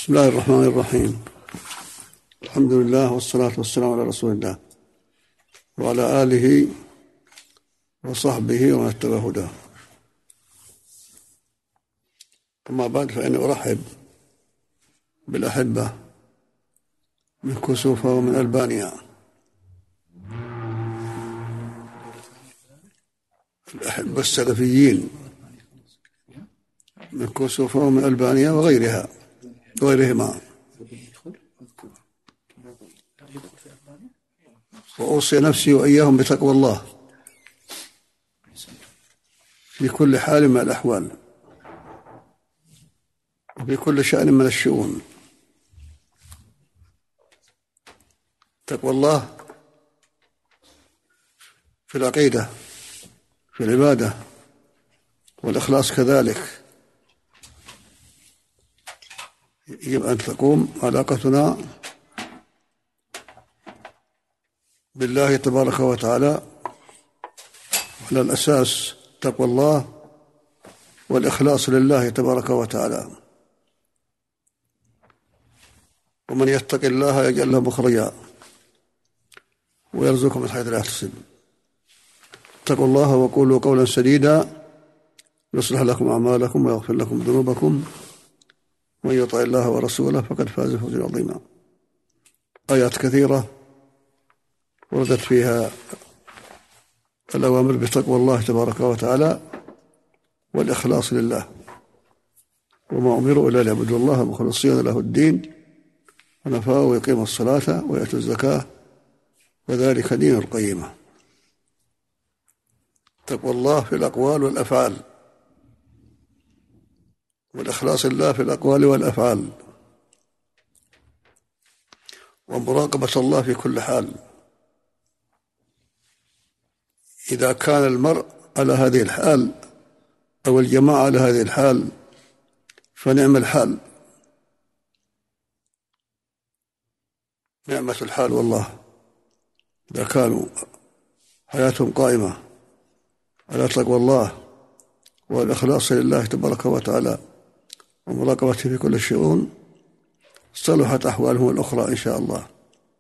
بسم الله الرحمن الرحيم. الحمد لله والصلاة والسلام على رسول الله وعلى آله وصحبه ومن اتبع هداه. أما بعد، فإني أرحب بالأحبة من كسوفة ومن ألبانيا، الأحبة السلفيين من كسوفة ومن ألبانيا وغيرهما. وأوصي نفسي وإياهم بتقوى الله في كل حال من الأحوال وفي كل شأن من الشؤون. تقوى الله في العقيدة، في العبادة، والإخلاص كذلك. يجب أن تقوم علاقتنا بالله تبارك وتعالى على الأساس تقوى الله والإخلاص لله تبارك وتعالى. ومن يتق الله يجعل له مخرجا ويرزقه من حيث لا يحتسب. اتقوا الله وقولوا قولا سديدا يصلح لكم أعمالكم ويغفر لكم ذنوبكم، ومن يطع الله ورسوله فقد فاز فوزا عظيما. آيات كثيرة وردت فيها الأوامر بتقوى الله تبارك وتعالى والإخلاص لله، وما أمروا إلا ليعبدوا الله مخلصين له الدين ونفاء ويقيموا الصلاة ويأتوا الزكاة وذلك دين القيمة. تقوى الله في الأقوال والأفعال، والإخلاص لله في الأقوال والأفعال، ومراقبة الله في كل حال. إذا كان المرء على هذه الحال أو الجماعة على هذه الحال فنعم الحال، نعمة الحال والله. إذا كانوا حياتهم قائمة على تقوى الله والإخلاص لله تبارك وتعالى ومراقبته في كل الشؤون صلحت أحوالهم الأخرى إن شاء الله.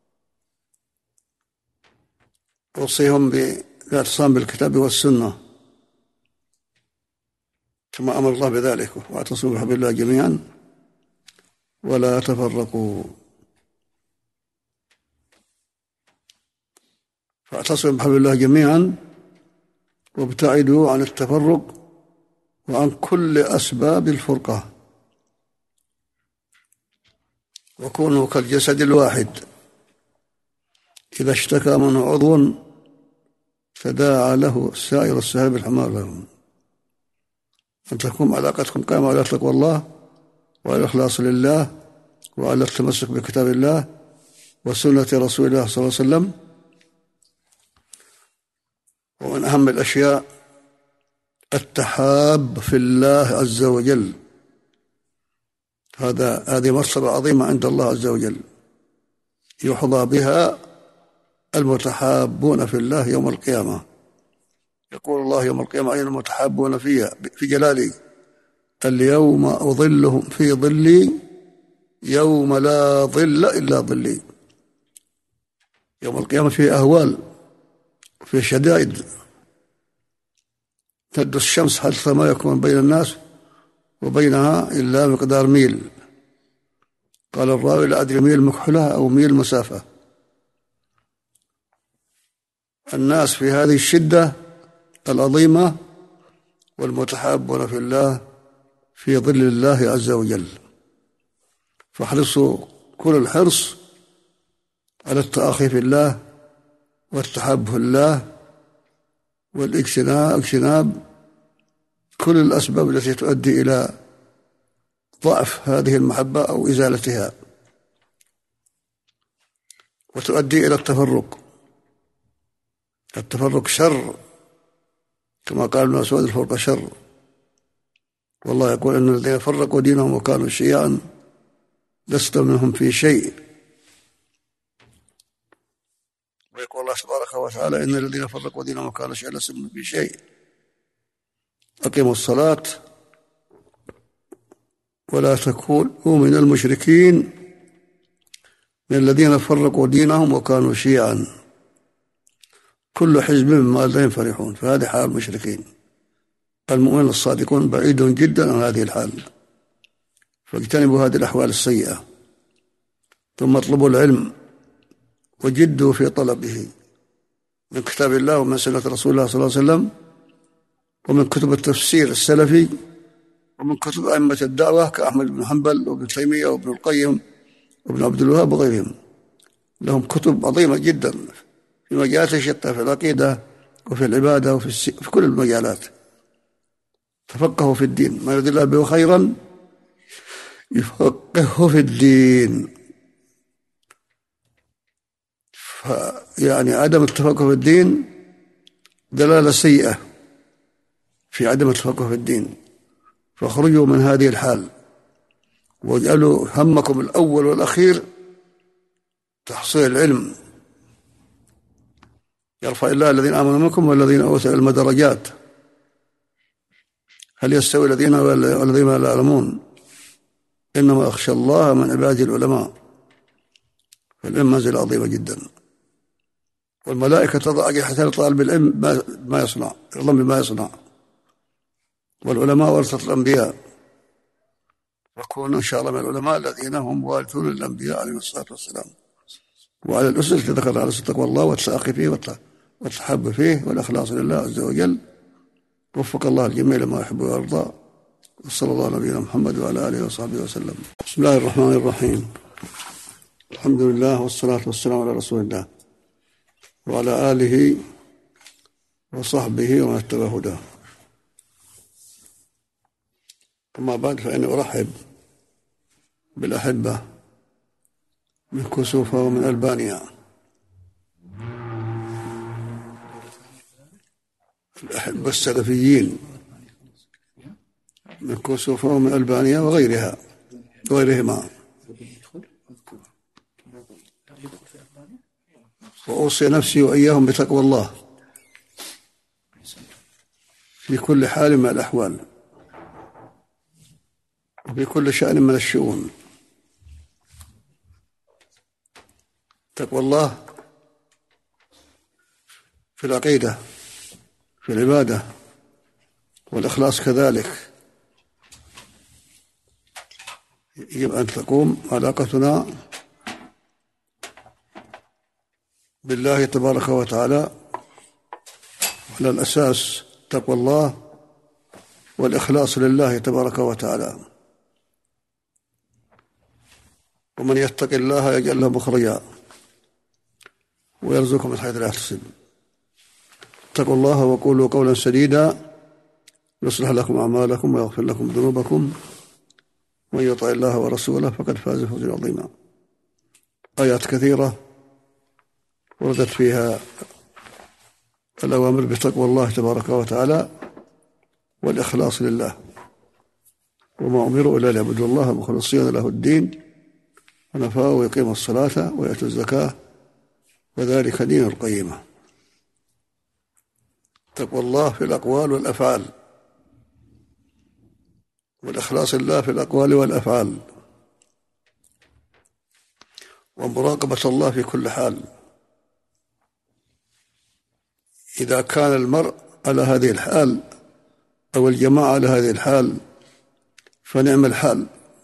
أوصيهم بالاعتصام بالكتاب والسنة كما أمر الله بذلك، واعتصموا بحبل الله جميعا ولا تفرقوا. فاعتصموا بحبل الله جميعا وابتعدوا عن التفرق وعن كل أسباب الفرقة، وكونوا كالجسد الواحد إذا اشتكى منه عضو تداعى له سائر السهر بالحمار لهم. أن تكون علاقتكم قائمة على تقوى الله وعلى الإخلاص لله وعلى التمسك بكتاب الله وسنة رسول الله صلى الله عليه وسلم. ومن أهم الأشياء التحاب في الله عز وجل. هذه مرتبة عظيمة عند الله عز وجل يحظى بها المتحابون في الله يوم القيامة. يقول الله يوم القيامة: أين المتحابون فيها في جلالي؟ اليوم أظلهم في ظلي يوم لا ظل إلا ظلي. يوم القيامة فيه أهوال، فيه شدائد، تد الشمس حتى ما يكون بين الناس وبينها إلا مقدار ميل. قال الراوي: لا أدري ميل مكحلة أو ميل مسافة. الناس في هذه الشدة العظيمة والمتحابون في الله في ظل الله عز وجل. فاحرصوا كل الحرص على التأخي في الله والتحاب في الله والاجتناب كل الأسباب التي تؤدي إلى ضعف هذه المحبة أو إزالتها وتؤدي إلى التفرق. التفرق شر، كما قال ابن مسعود: الفرق شر. والله يقول: إن الذين فرقوا دينهم وكانوا شيعا لست منهم في شيء. ويقول الله تبارك وتعالى: إن الذين فرقوا دينهم وكانوا شيعا لست منهم في شيء. أقيموا الصلاة ولا تكونوا من المشركين من الذين فرقوا دينهم وكانوا شيعا كل حزب بما لديهم فرحون. فهذه حال المشركين. المؤمنون الصادقون بعيد جدا عن هذه الحال، فاجتنبوا هذه الأحوال السيئة، ثم اطلبوا العلم وجدوا في طلبه من كتاب الله ومن سنة رسول الله صلى الله عليه وسلم، ومن كتب التفسير السلفي، ومن كتب أئمة الدعوة كأحمد بن حنبل وابن تيمية وابن القيم وابن عبد الوهاب وغيرهم. لهم كتب عظيمة جدا في مجالات شتى، في العقيدة وفي العبادة وفي كل المجالات. تفقهوا في الدين، ما يريد الله به خيرا يفقهه في الدين. يعني عدم التفقه في الدين دلالة سيئة في عدم التفقه في الدين، فاخرجوا من هذه الحال واجعلوا همكم الأول والأخير تحصيل العلم. يرفع الله الذين آمنوا منكم والذين أوتوا العلم درجات، هل يستوي الذين والذين لا يعلمون؟ إنما أخشى الله من عباده العلماء. فالعلم منزلة عظيمة جدا، والملائكة تضع أجنحتها لطالب العلم ما يصنع، يرضى بما يصنع. والعلماء ورثة الأنبياء، فكونوا إن شاء الله من العلماء الذين هم وارثون الأنبياء عليهم الصلاة والسلام. وعلى الأسس التي ذكر على تقوى الله والتأخي فيه والتحب فيه والإخلاص لله عز وجل. وفق الله الجميع لما يحب ويرضى، وصلى الله على نبينا محمد وعلى آله وصحبه وسلم. بسم الله الرحمن الرحيم. الحمد لله والصلاة والسلام على رسول الله وعلى آله وصحبه ومن اتبع هداه. أما بعد، فإني أرحب بالأحبة من كسوفة ومن ألبانيا، الأحبة السلفيين من كسوفة ومن ألبانيا وغيرهما. وأوصي نفسي وإياهم بتقوى الله في كل حال من الأحوال وفي كل شأن من الشؤون. تقوى الله في العقيدة، في العبادة، والإخلاص كذلك. يجب أن تقوم علاقتنا بالله تبارك وتعالى على الأساس تقوى الله والإخلاص لله تبارك وتعالى. ومن يتق الله يجعل له مخرجا ويرزقه من حيث لا يحتسب. اتقوا الله وقولوا قولا سديدا يصلح لكم أعمالكم ويغفر لكم ذنوبكم، ومن يطع الله ورسوله فقد فاز فوزا عظيما. آيات كثيرة وردت فيها الأوامر بتقوى الله تبارك وتعالى والإخلاص لله، وما أمروا إلا ليعبدوا الله مخلصين له الدين حنفاء ويقيموا الصلاة ويأتوا الزكاة وذلك دين القيمة. تقوى الله في الأقوال والأفعال، والإخلاص لله في الأقوال والأفعال، ومراقبة الله في كل حال. إذا كان المرء على هذه الحال أو الجماعة على هذه الحال فنعم الحال،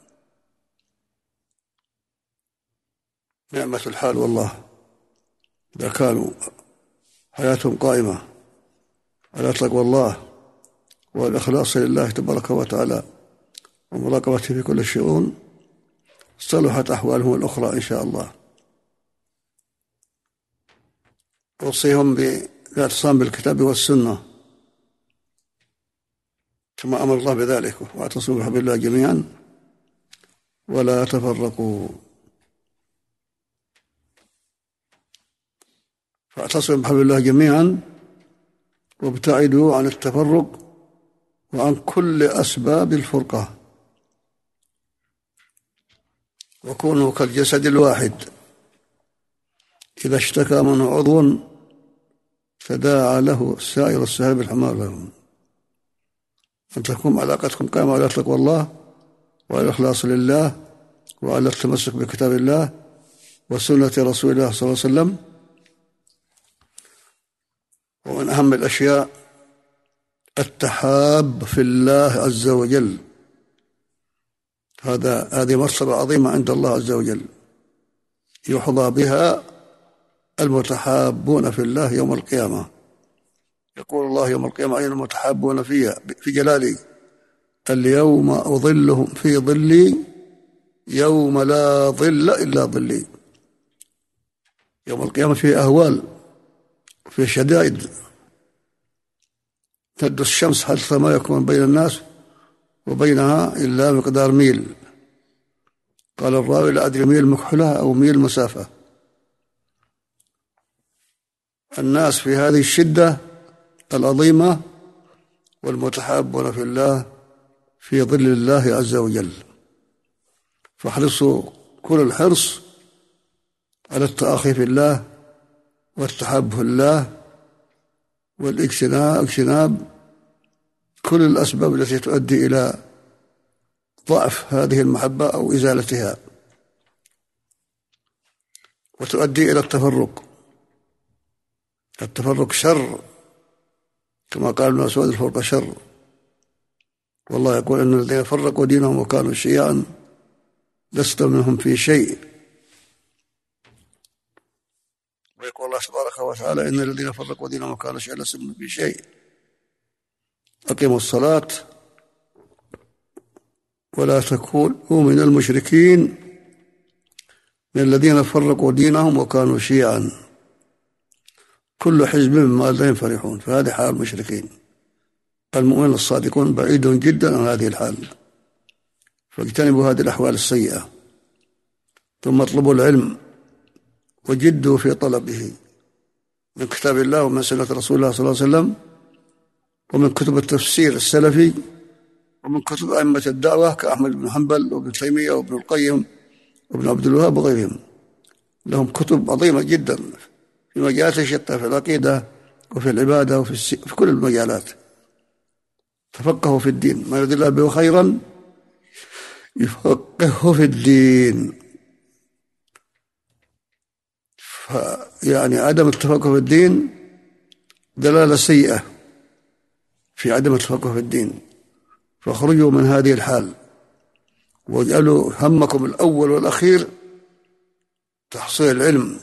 نعمة الحال والله. إذا كانوا حياتهم قائمة على تقوى الله والإخلاص لله تبارك وتعالى ومراقبته في كل الشؤون صلحت أحوالهم الأخرى إن شاء الله. أوصيهم بالاعتصام بالكتاب والسنة كما أمر الله بذلك، واعتصموا بحبل الله جميعا ولا تفرقوا. فاعتصموا بحبل الله جميعا وابتعدوا عن التفرق وعن كل أسباب الفرقة، وكونوا كالجسد الواحد إذا اشتكى منه عضو تداعى له سائر السهر بالحمى لهم. أن تكون علاقتكم قائمة على تقوى الله وعلى الإخلاص لله وعلى التمسك بكتاب الله وسنة رسول الله صلى الله عليه وسلم. ومن أهم الأشياء التحاب في الله عز وجل. هذه مرتبة عظيمة عند الله عز وجل يحظى بها المتحابون في الله يوم القيامة. يقول الله يوم القيامة: أين المتحابون في جلالي؟ اليوم أظلهم في ظلي يوم لا ظل إلا ظلي. يوم القيامة فيه أهوال، فيه شدائد، تد الشمس حتى ما يكون بين الناس وبينها إلا مقدار ميل. قال الراوي: لا أدري ميل مكحلة أو ميل مسافة. الناس في هذه الشدة العظيمة والمتحابون في الله في ظل الله عز وجل. فاحرصوا كل الحرص على التأخي في الله والتحاب في الله والاجتناب كل الأسباب التي تؤدي إلى ضعف هذه المحبة أو إزالتها وتؤدي إلى التفرق. التفرق شر، كما قال ابن مسعود: الفرق شر. والله يقول: إن الذين فرقوا دينهم وكانوا شيعا لست منهم في شيء. ويقول الله تبارك وتعالى: إن الذين فرقوا دينهم وكانوا شيعا لست منهم في شيء. أقيموا الصلاة ولا تكونوا من المشركين من الذين فرقوا دينهم وكانوا شيعا كل حزب بما لديهم فرحون. فهذه حال المشركين. المؤمنون الصادقون بعيد جدا عن هذه الحال، فاجتنبوا هذه الأحوال السيئة. ثم اطلبوا العلم وجدوا في طلبه من كتاب الله ومن سنة رسول الله صلى الله عليه وسلم ومن كتب التفسير السلفي ومن كتب أئمة الدعوة كأحمد بن حنبل وابن تيمية وابن القيم وابن عبد الوهاب وغيرهم. لهم كتب عظيمة جدا في مجالات شتى، في العقيدة وفي العبادة وفي كل المجالات. تفقهوا في الدين، ما يريد الله به خيرا يفقهه في الدين. يعني عدم التفقه في الدين دلالة سيئة في عدم التفقه في الدين. فاخرجوا من هذه الحال واجعلوا همكم الأول والأخير تحصيل العلم.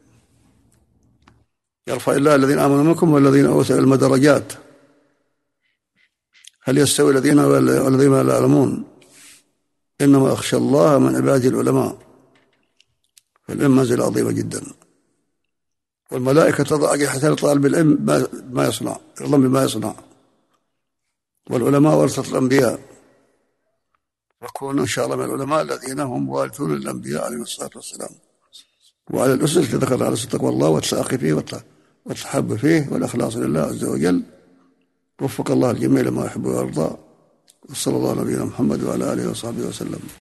يرفع الله الذين آمنوا منكم والذين أوتوا العلم درجات. هل يستوي الذين والذين لا يعلمون؟ إنما أخشى الله من عباده العلماء. فالعلم منزلة عظيمة جدا، والملائكة تضع أجنحتها لطالب العلم ما يصنع، يرضى بما يصنع. والعلماء ورثة الأنبياء، فكونوا إن شاء الله من العلماء الذين هم وارثون الأنبياء عليهم الصلاة والسلام. وعلى الأسس التي ذكر على تقوى الله والتأخي فيه والتحب فيه والإخلاص لله عز وجل. وفق الله الجميع لما يحب ويرضى. وصلى الله على نبينا محمد وعلى آله وصحبه وسلم.